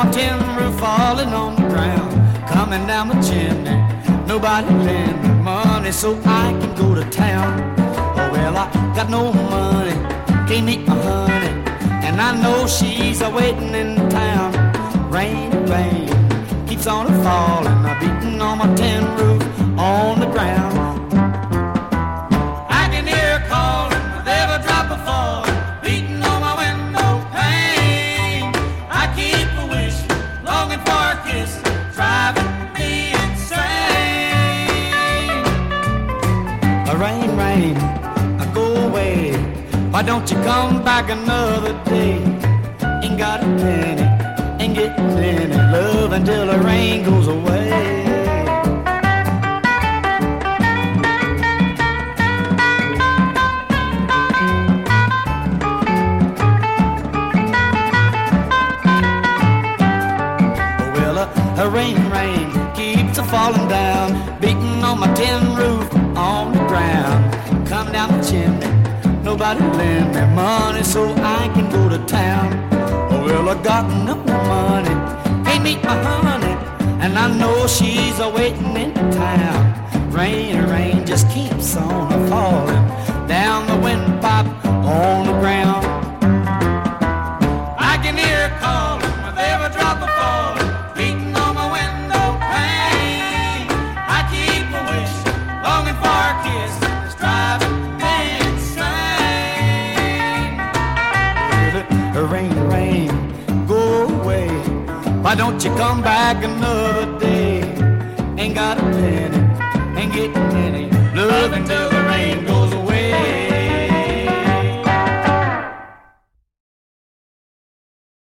my tin roof, falling on the ground, coming down the chimney. Nobody lend me money so I can go to town. Oh well, I got no money, can't meet my honey, and I know she's a-waiting in town. Rain, rain, keeps on falling, beating on my tin roof on the ground. I can hear her calling with every drop of falling, beating on my window pane. I keep a wish, longing for a kiss, driving me insane. Rain, rain, go away. Why don't you come back another day? Ain't got a penny, ain't getting any love until the rain goes away. Rain, rain, keeps a falling down, beating on my tin roof on the ground. Come down the chimney, nobody lend me money so I can go to town. Oh well, I got no money, can't meet my honey, and I know she's a-waiting in town. Rain, rain, just keeps on falling down the windpipe on the ground. I can hear her calling with every drop of falling, beating on my window pane. I keep a wish, longing for a kiss, it's driving me insane. Rain, rain, go away. Why don't you come back another day? Ain't got a penny, ain't getting any love until